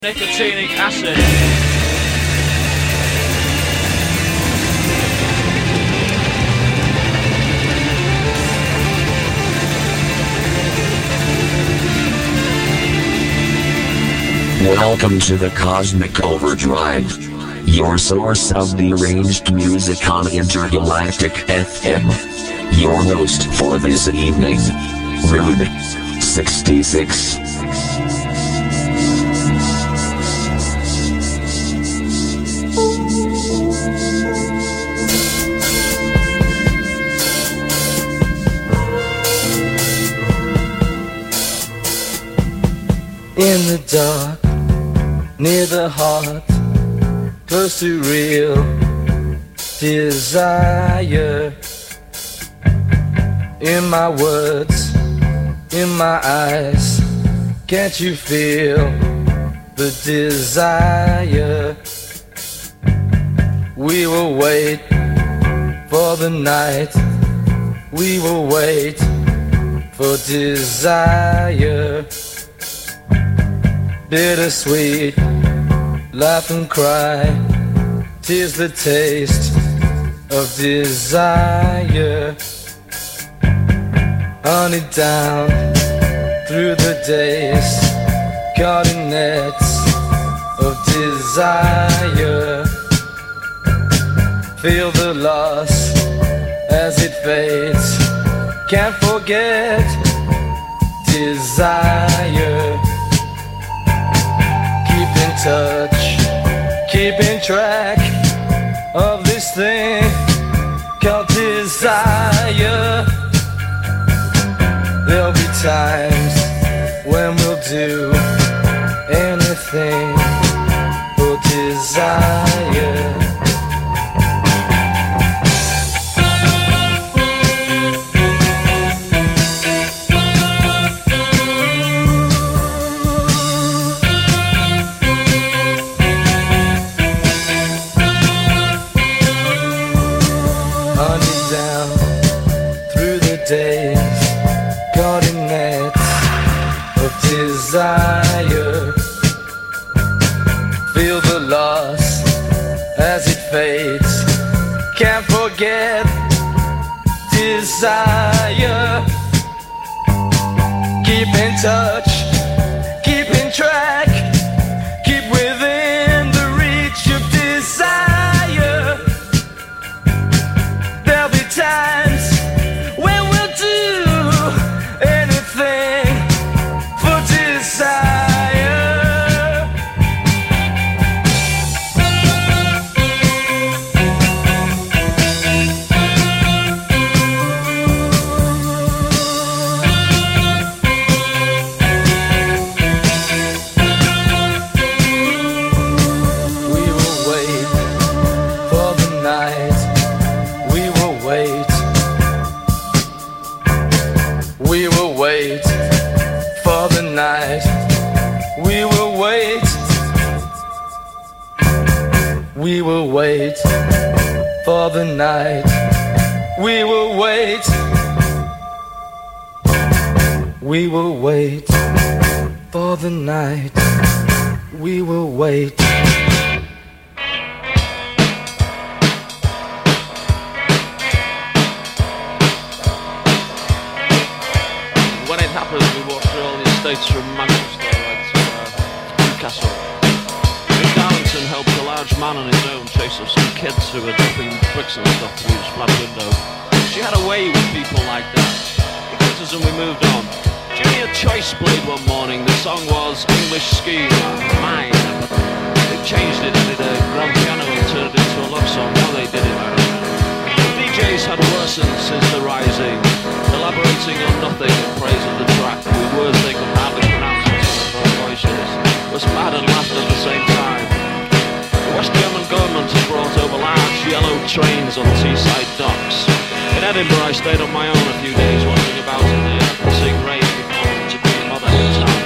Nicotinic acid. Welcome to the Cosmic Overdrive, your source of the arranged music on Intergalactic FM. Your host for this evening, Rude 66. In the dark, near the heart, close to real desire. In my words, in my eyes, can't you feel the desire? We will wait for the night, we will wait for desire. Bittersweet, laugh and cry, 'tis the taste of desire. Honey down through the days, caught in nets of desire. Feel the loss as it fades, can't forget desire. Keep in touch, keeping track of this thing called desire. There'll be times when we'll do anything for desire. Days, caught in nets of desire. Feel the loss as it fades, can't forget desire. Keep in touch, keep in track, keep within the reach of desire. There'll be times we will wait for the night. We will wait. We will wait for the night. We will wait. When it happens, we walk through all the estates from Manchester right to Newcastle. Darlington helped a large man on his own chase off some kids who were dropping bricks and stuff through his flat window. She had a way with people like that. He got us and we moved on. Junior Choice played one morning. The song was English Scheme, Mine. They changed it, did a grand piano and turned it into a love song. How they did it, I don't know. DJs had worsened since the rising, elaborating on nothing in praise of the track with words they could hardly pronounce with their voices. Was mad and laughed at the same time. The West German government had brought over large yellow trains on seaside docks. In Edinburgh I stayed on my own a few days wandering about in the seeing rain before to be a mother in town.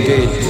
gate.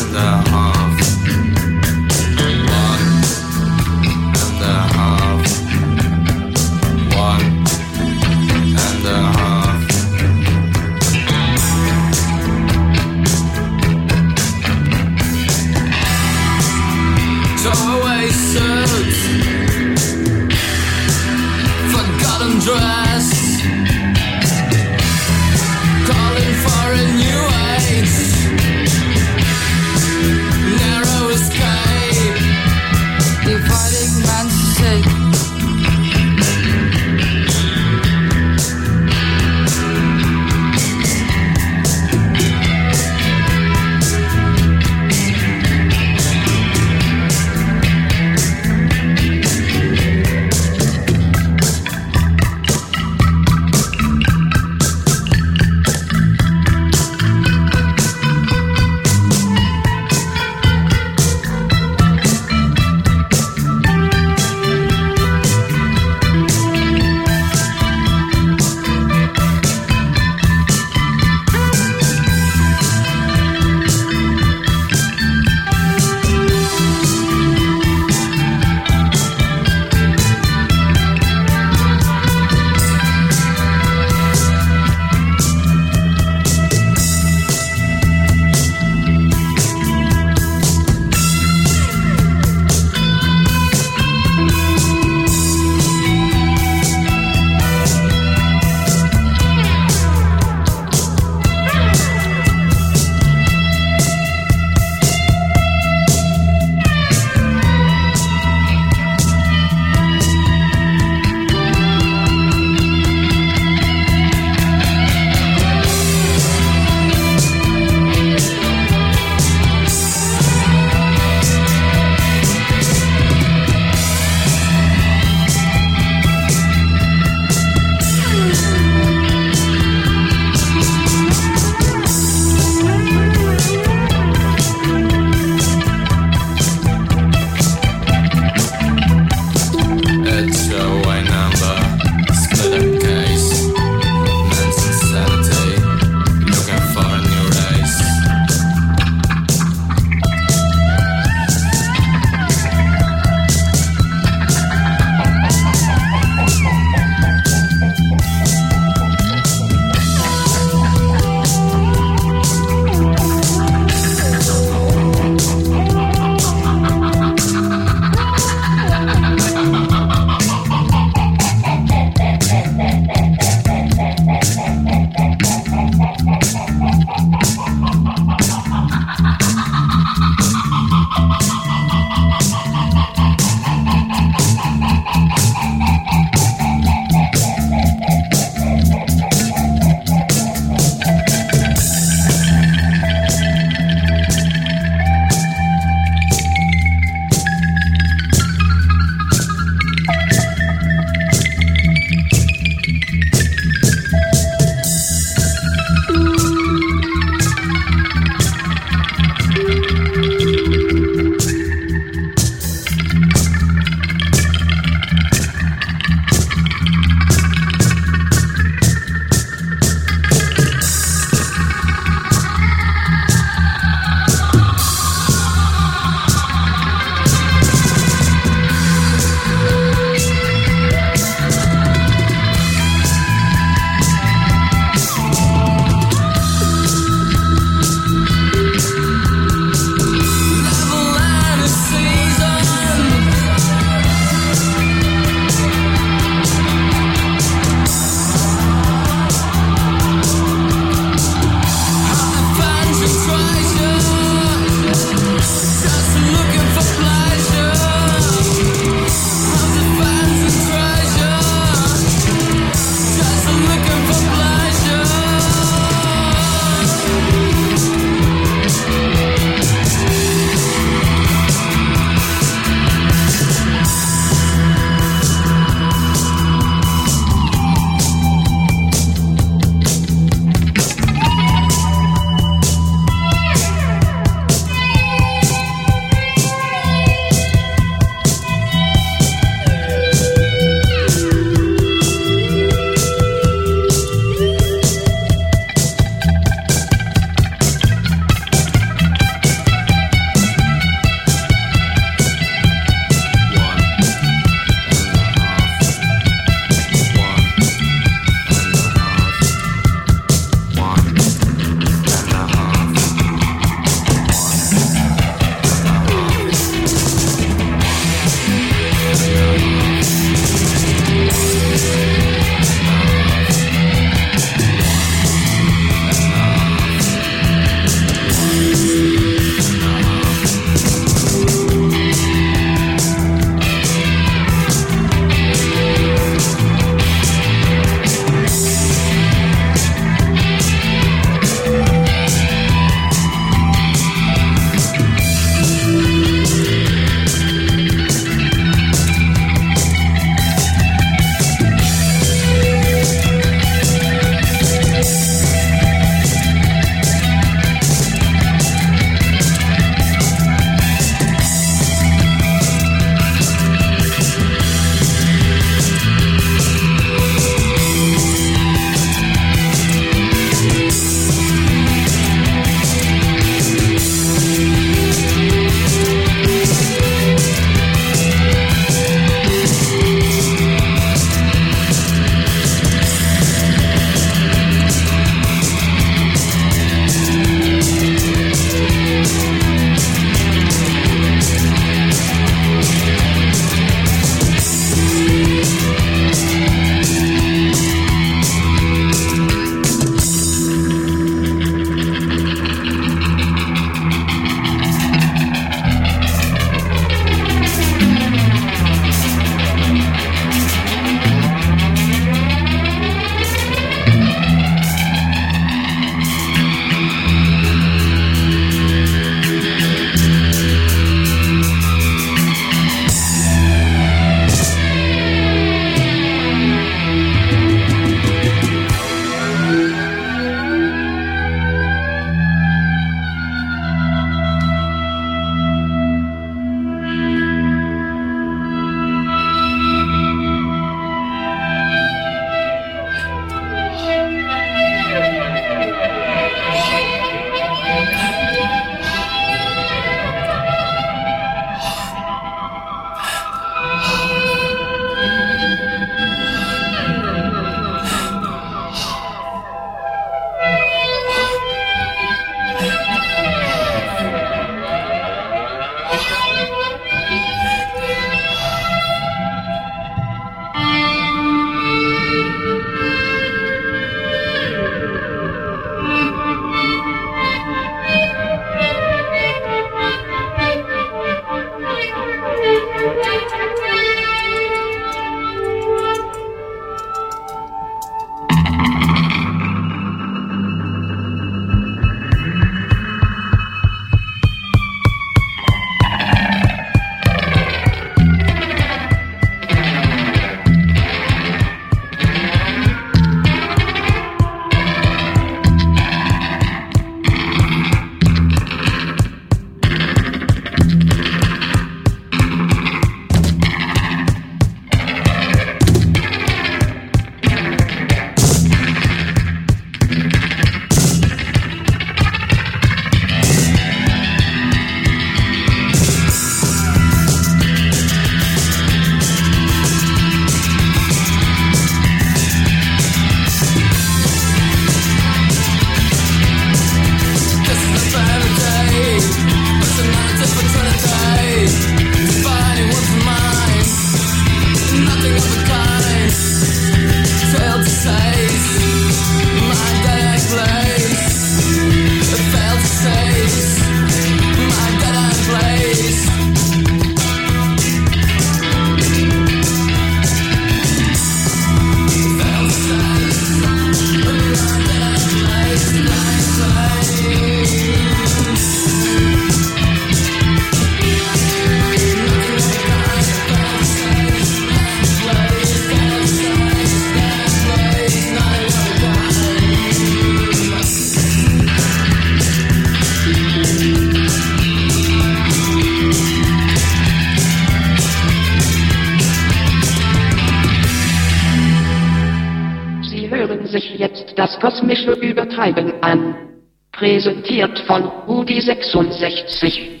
das kosmische Übertreiben an. Präsentiert von Rudi 66.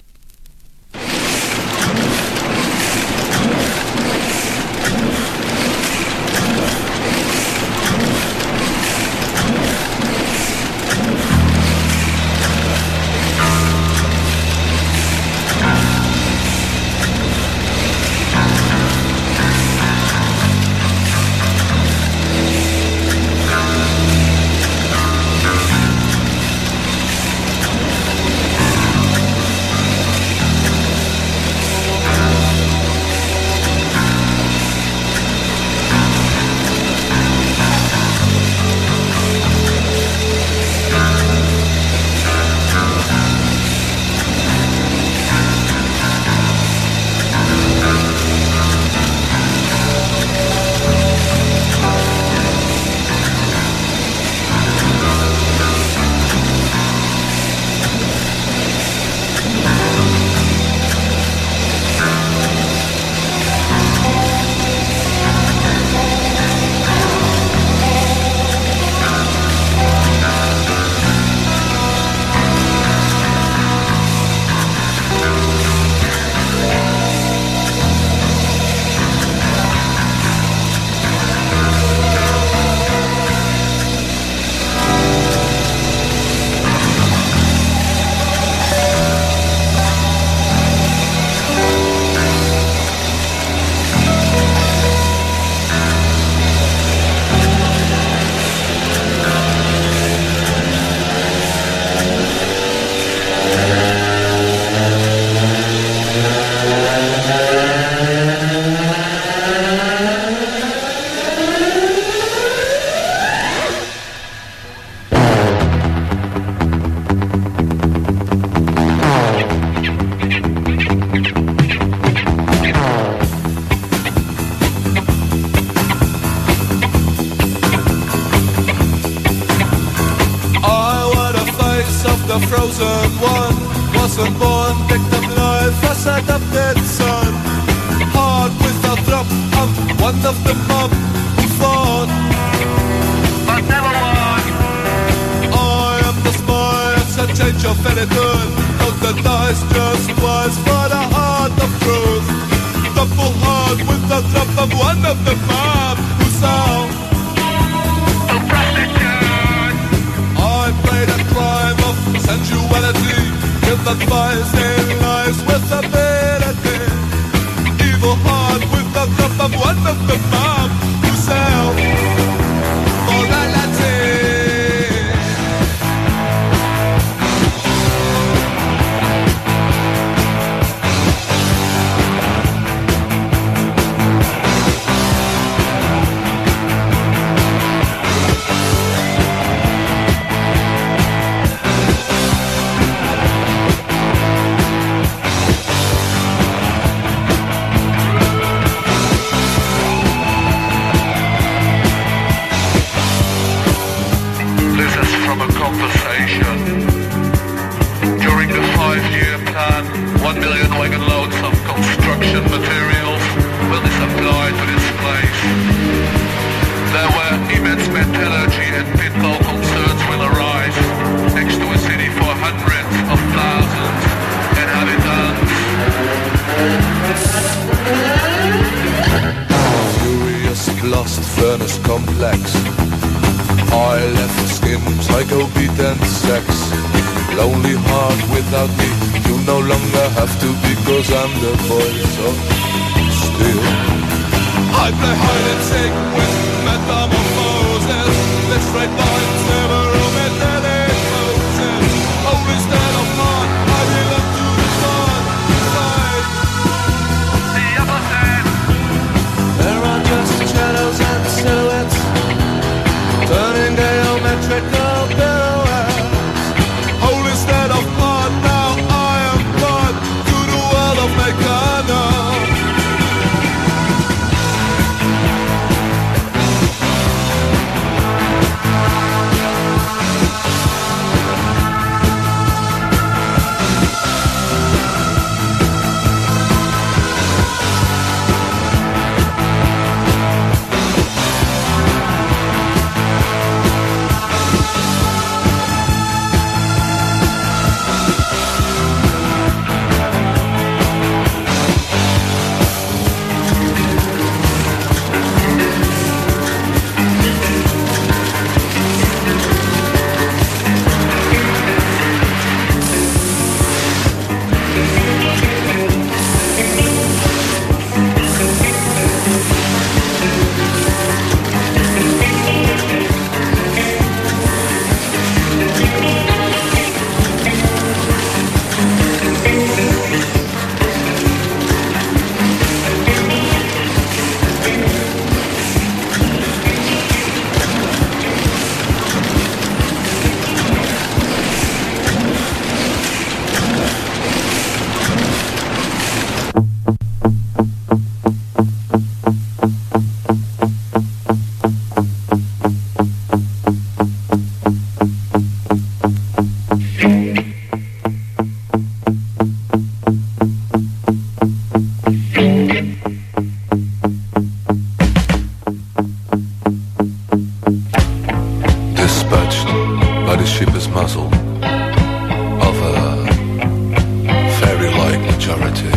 by the sheepish muzzle of a fairy-like majority.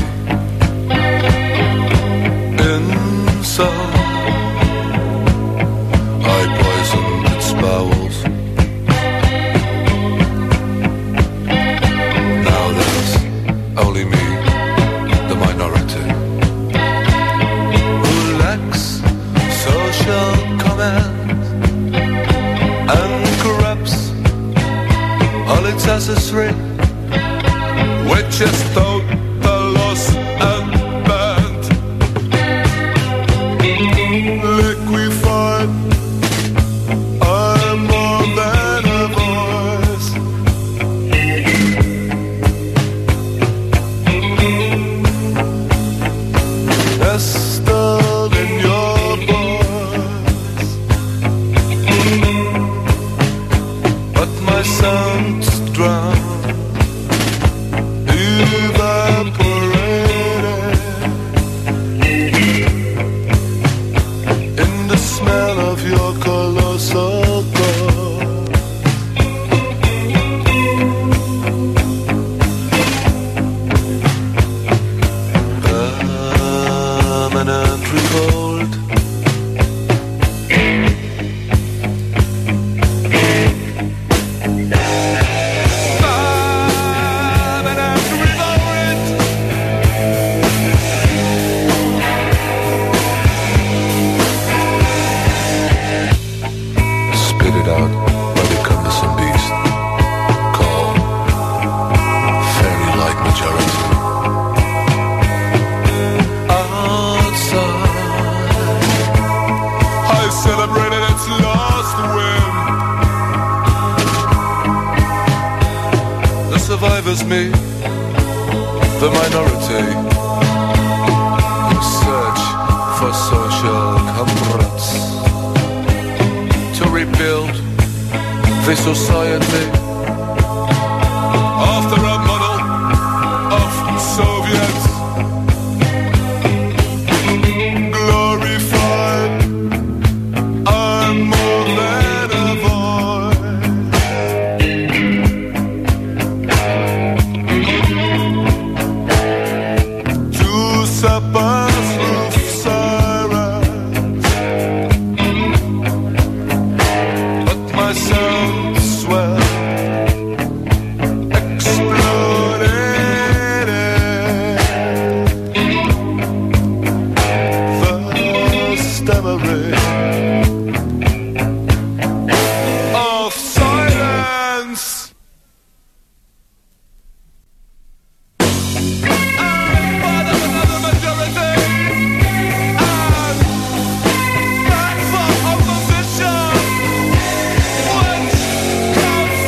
Inside, I poisoned its bowels. Now there's only me, the minority, who lacks social command and corrupts all its accessory, which is total loss and bad. Liquefied, I'm more than a voice. Nestled in your voice, but my sound's drowned, evaporated in the smell of your colossal core. Permanent revolt, spitted out by the cumbersome beast called fairy-like majority. Outside, I celebrated its last win. The survivors, me, the minority, in search for social comrades to rebuild the society after a model of Soviets. Glorified, I'm more than a voice. Two suppers roof sirens, but my sound swell exploded the stammering of silence. I'm part of another majority, and back for opposition, which comes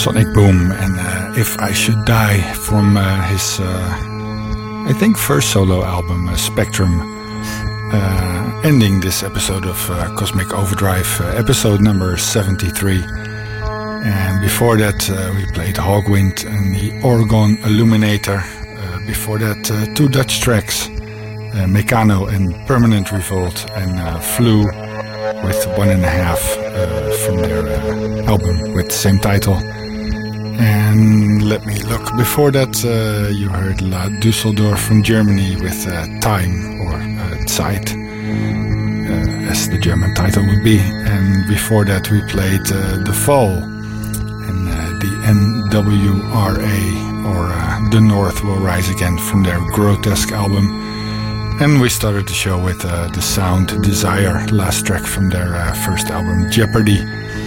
Sonic Boom and If I Should Die from his, I think, first solo album, Spectrum. Ending this episode of Cosmic Overdrive, episode number 73. And before that we played Hogwind and the Oregon Illuminator. Before that 2 Dutch tracks, Meccano and Permanent Revolt, and Flew with 1.5 from their album with the same title. And let me look. Before that you heard La Düsseldorf from Germany with Time, or Zeit, as the German title would be. And before that we played The Fall and the NWRA, or The North Will Rise Again, from their Grotesque album. And we started the show with The Sound Desire, last track from their first album, Jeopardy.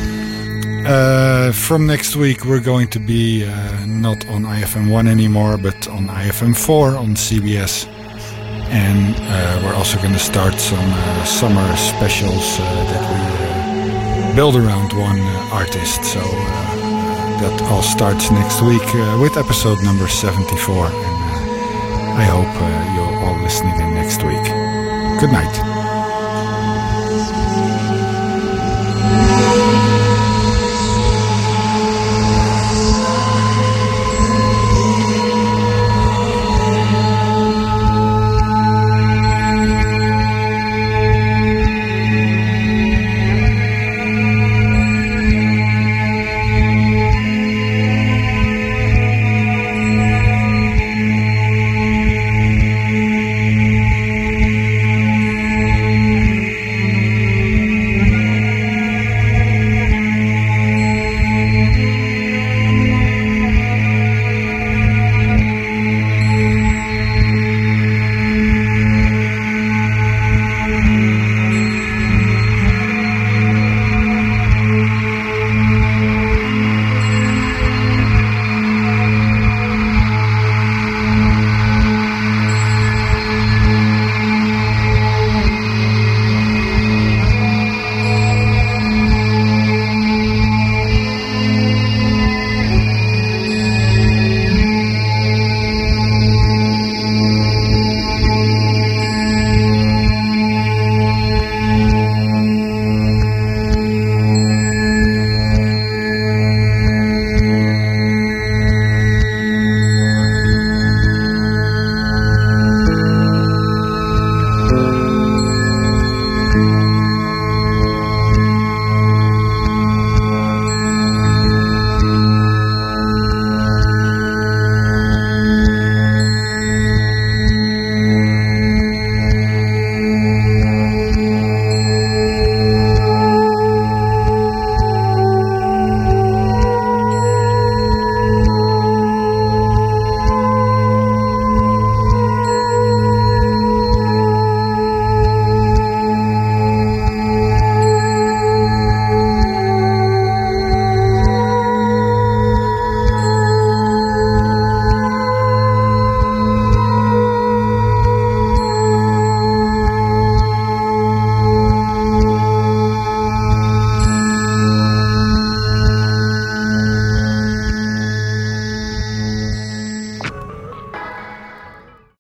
From next week we're going to be not on IFM1 anymore, but on IFM4 on CBS. And we're also going to start some summer specials that we build around one artist. So that all starts next week with episode number 74. And I hope you'll all listen again next week. Good night.